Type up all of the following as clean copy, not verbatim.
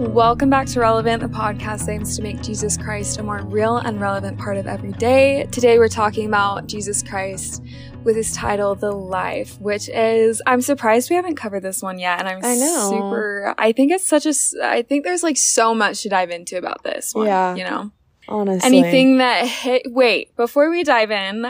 Welcome back to Relevant, the podcast that aims to make Jesus Christ a more real and relevant part of every day. Today we're talking about Jesus Christ with his title, The Life, which is, I'm surprised we haven't covered this one yet. And I think it's I think there's like so much to dive into about this one, yeah, you know? Honestly. Anything that wait, before we dive in,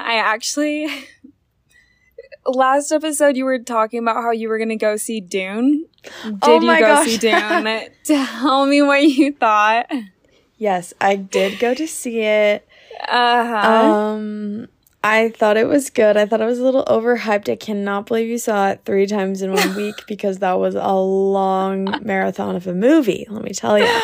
last episode you were talking about how you were going to go see Dune. Did you go see Dune? Tell me what you thought. Yes, I did go to see it. Uh-huh. I thought it was good. I thought it was a little overhyped. I cannot believe you saw it 3 times in 1 week because that was a long marathon of a movie, let me tell you.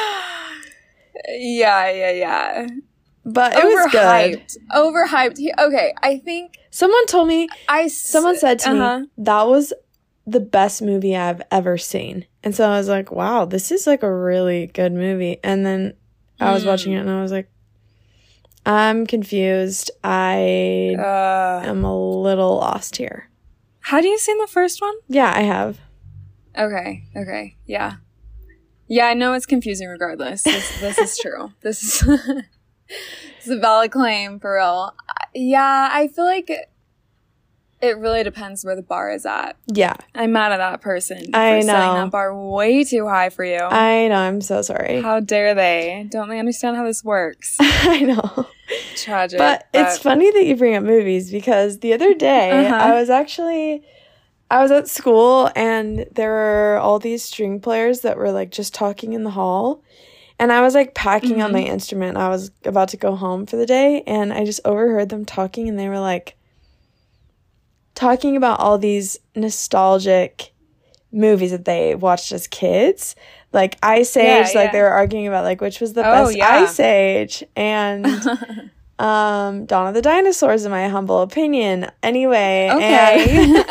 Yeah. But it was good. Overhyped. Okay, I think someone said to me that was the best movie I've ever seen. And so I was like, wow, this is like a really good movie. And then I was watching it and I was like, I'm confused. I am a little lost here. Had you seen the first one? Yeah, I have. Okay. Yeah, I know it's confusing regardless. This is true. This is it's a valid claim for real. Yeah, I feel like it really depends where the bar is at. Yeah. I'm mad at that person for I know. setting that bar way too high for you. I know. I'm so sorry. How dare they? Don't they understand how this works? I know. Tragic. But it's funny that you bring up movies because the other day I was at school and there were all these string players that were like just talking in the hall. And I was like packing on my instrument. I was about to go home for the day and I just overheard them talking and they were like talking about all these nostalgic movies that they watched as kids. Like Ice Age, like they were arguing about like which was the best Ice Age and Dawn of the Dinosaurs in my humble opinion. Anyway, okay.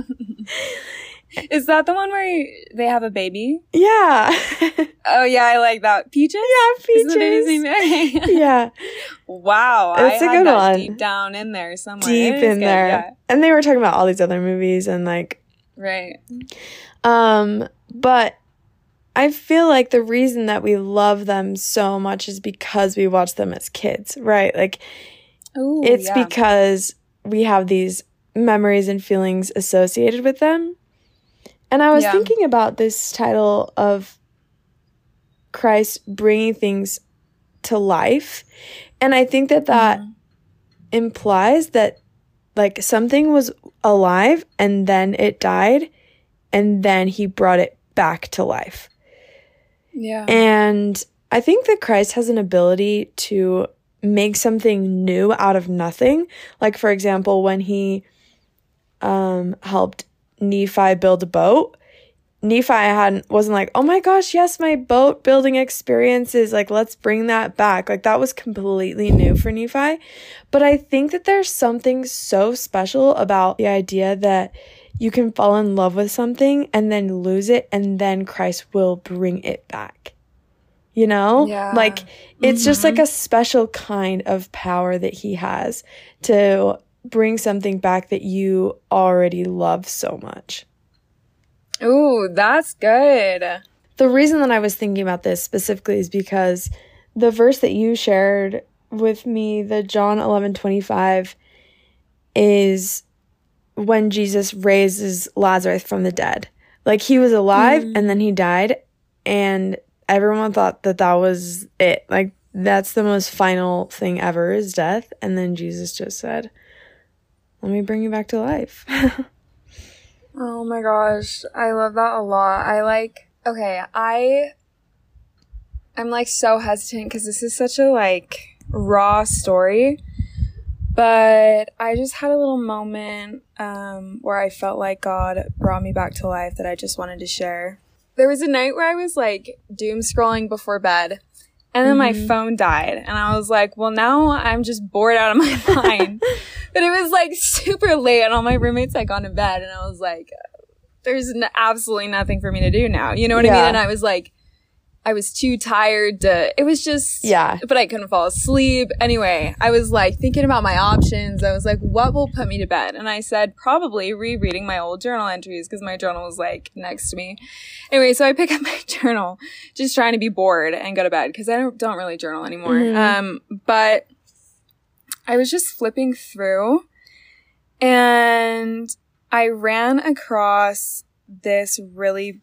Is that the one where they have a baby? Yeah. Oh, yeah, I like that. Peaches? Yeah, Peaches. Isn't the baby's name? Yeah. Wow. It's a good one. Deep down in there somewhere. Deep in there. Yeah. And they were talking about all these other movies and like... Right. But I feel like the reason that we love them so much is because we watched them as kids, right? Like, it's because we have these memories and feelings associated with them. And I was thinking about this title of Christ bringing things to life. And I think that implies that, like, something was alive and then it died and then he brought it back to life. Yeah. And I think that Christ has an ability to make something new out of nothing. Like, for example, when he helped Nephi build a boat, Nephi wasn't like, oh my gosh, yes, my boat building experiences, like, let's bring that back. Like, that was completely new for Nephi. But I think that there's something so special about the idea that you can fall in love with something and then lose it, and then Christ will bring it back. You know? Yeah. Like, it's just like a special kind of power that he has to bring something back that you already love so much. Ooh, that's good. The reason that I was thinking about this specifically is because the verse that you shared with me, the John 11:25, is when Jesus raises Lazarus from the dead. Like, he was alive and then he died, and everyone thought that was it. Like, that's the most final thing ever, is death. And then Jesus just said, let me bring you back to life. Oh my gosh, I love that a lot. I'm like so hesitant because this is such a like raw story, but I just had a little moment where I felt like God brought me back to life that I just wanted to share. There was a night where I was like doom scrolling before bed, and then my phone died, and I was like, well, now I'm just bored out of my mind. But it was like super late and all my roommates had gone to bed, and I was like, there's absolutely nothing for me to do now. You know what I mean? And I was like, I was too tired to, it was just, but I couldn't fall asleep. Anyway, I was like thinking about my options. I was like, what will put me to bed? And I said, probably rereading my old journal entries because my journal was like next to me. Anyway, so I pick up my journal, just trying to be bored and go to bed because I don't really journal anymore. But I was just flipping through and I ran across this really,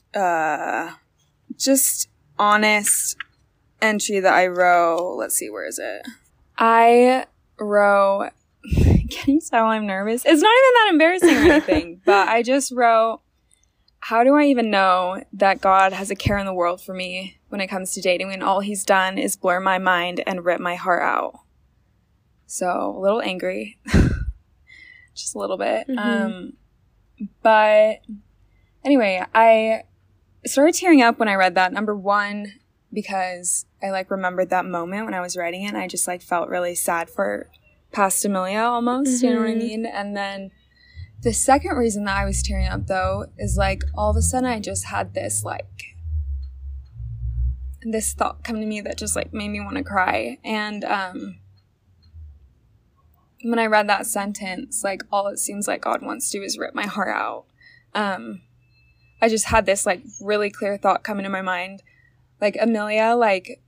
just honest entry that I wrote. Let's see, where is it? I wrote, can you tell I'm nervous? It's not even that embarrassing or anything, but I just wrote, how do I even know that God has a care in the world for me when it comes to dating when all he's done is blur my mind and rip my heart out? So a little angry, just a little bit. But anyway, I started tearing up when I read that. Number one, because I like remembered that moment when I was writing it and I just like felt really sad for past Amelia almost, you know what I mean? And then the second reason that I was tearing up though is like all of a sudden I just had this like this thought come to me that just like made me want to cry. And when I read that sentence, like all it seems like God wants to do is rip my heart out. I just had this like really clear thought come into my mind. Like, Amelia, like,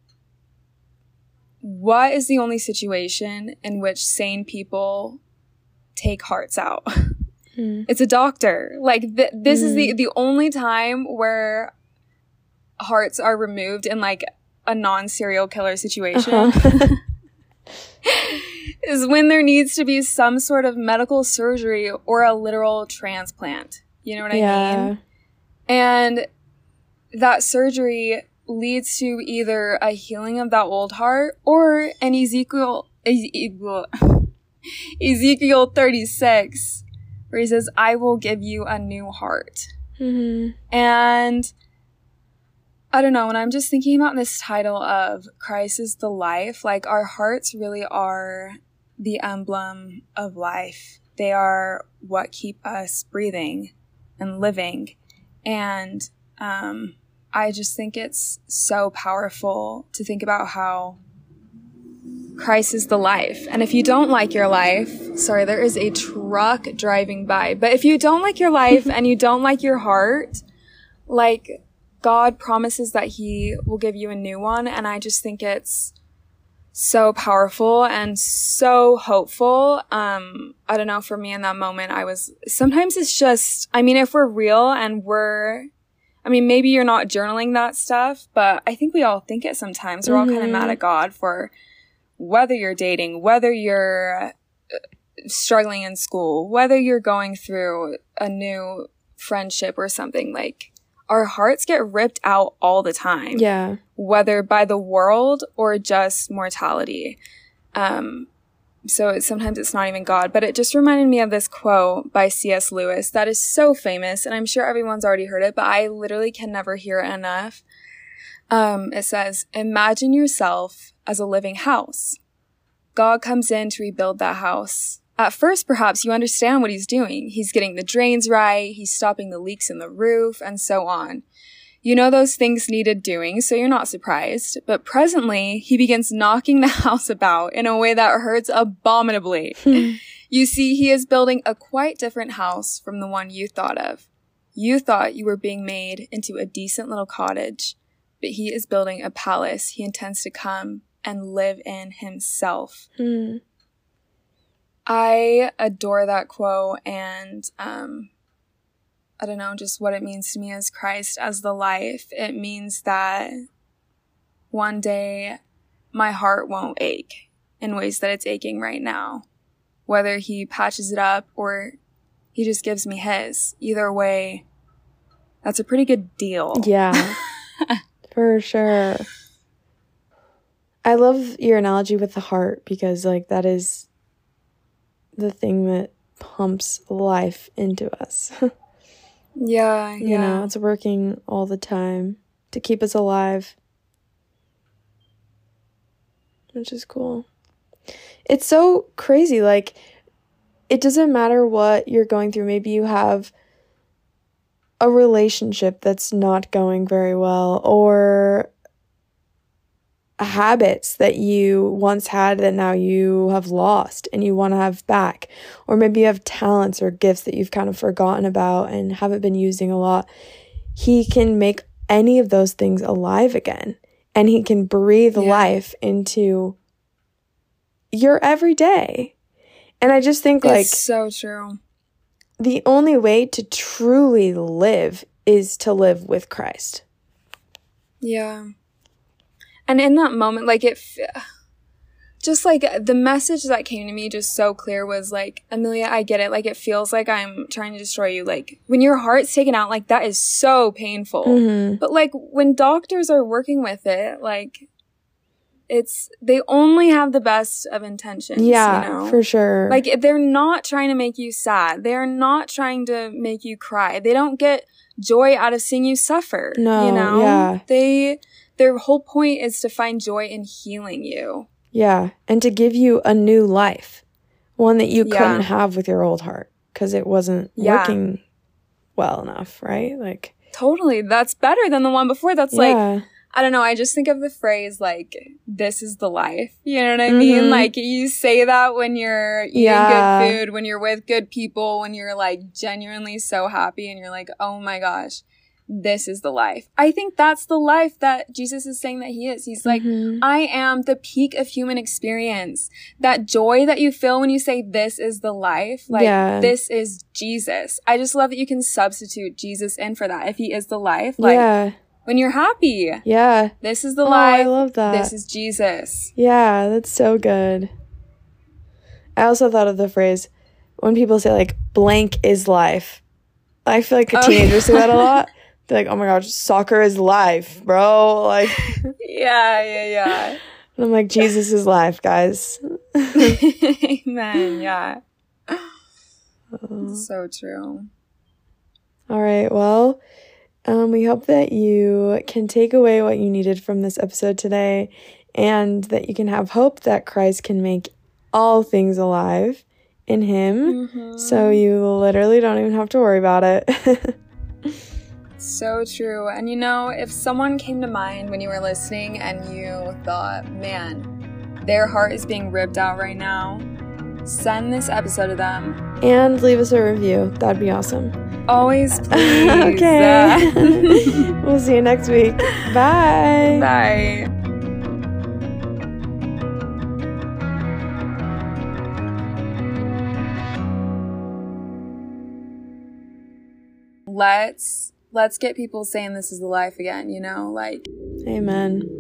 what is the only situation in which sane people take hearts out? It's a doctor. Like, this is the only time where hearts are removed in like a non-serial killer situation. Is when there needs to be some sort of medical surgery or a literal transplant. You know what I mean? And that surgery leads to either a healing of that old heart or an Ezekiel 36, where he says, I will give you a new heart. And I don't know, when I'm just thinking about this title of Christ is the life, like our hearts really are the emblem of life. They are what keep us breathing and living. And I just think it's so powerful to think about how Christ is the life. And if you don't like your life, sorry, there is a truck driving by. But if you don't like your life and you don't like your heart, like God promises that he will give you a new one. And I just think it's so powerful and so hopeful. I don't know, for me in that moment, sometimes it's just, I mean, if we're real and maybe you're not journaling that stuff, but I think we all think it sometimes. We're all kind of mad at God for whether you're dating, whether you're struggling in school, whether you're going through a new friendship or something. Like, our hearts get ripped out all the time. Yeah. Whether by the world or just mortality. So sometimes it's not even God. But it just reminded me of this quote by C.S. Lewis that is so famous, and I'm sure everyone's already heard it, but I literally can never hear it enough. It says, imagine yourself as a living house. God comes in to rebuild that house. At first, perhaps you understand what he's doing. He's getting the drains right, he's stopping the leaks in the roof, and so on. You know those things needed doing, so you're not surprised. But presently, he begins knocking the house about in a way that hurts abominably. You see, he is building a quite different house from the one you thought of. You thought you were being made into a decent little cottage, but he is building a palace he intends to come and live in himself. I adore that quote, and I don't know, just what it means to me as Christ as the life. It means that one day my heart won't ache in ways that it's aching right now. Whether he patches it up or he just gives me his. Either way, that's a pretty good deal. Yeah, for sure. I love your analogy with the heart because, like, that is the thing that pumps life into us. Yeah. You know, it's working all the time to keep us alive, which is cool. It's so crazy. Like, it doesn't matter what you're going through. Maybe you have a relationship that's not going very well, or habits that you once had that now you have lost and you want to have back. Or maybe you have talents or gifts that you've kind of forgotten about and haven't been using a lot. He can make any of those things alive again. And he can breathe life into your everyday. And I just think it's so true. The only way to truly live is to live with Christ. Yeah. And in that moment, like, just like the message that came to me just so clear was like, Amelia, I get it. Like, it feels like I'm trying to destroy you. Like, when your heart's taken out, like, that is so painful. Mm-hmm. But like, when doctors are working with it, like, they only have the best of intentions. Yeah, you know? For sure. Like, they're not trying to make you sad. They're not trying to make you cry. They don't get joy out of seeing you suffer. No, you know? yeah. Their whole point is to find joy in healing you. Yeah, and to give you a new life. One that you couldn't have with your old heart because it wasn't working well enough, right? Like, totally. That's better than the one before. That's like, I don't know. I just think of the phrase like, this is the life. You know what I mean? Like, you say that when you're eating good food, when you're with good people, when you're like genuinely so happy and you're like, oh my gosh, this is the life. I think that's the life that Jesus is saying that he is. He's like, I am the peak of human experience. That joy that you feel when you say this is the life, like this is Jesus. I just love that you can substitute Jesus in for that. If he is the life, like when you're happy, this is the life. I love that. This is Jesus. Yeah, that's so good. I also thought of the phrase when people say like blank is life. I feel like teenagers say that a lot. They're like, oh my gosh, soccer is life, bro. Like, yeah. And I'm like, Jesus is life, guys. Amen. Yeah. So true. All right. Well, we hope that you can take away what you needed from this episode today and that you can have hope that Christ can make all things alive in him. So you literally don't even have to worry about it. So true. And you know, if someone came to mind when you were listening and you thought, man, their heart is being ripped out right now, send this episode to them. And leave us a review. That'd be awesome. Always, please. Okay. We'll see you next week. Bye. Bye. Let's get people saying this is the life again, you know, like. Amen.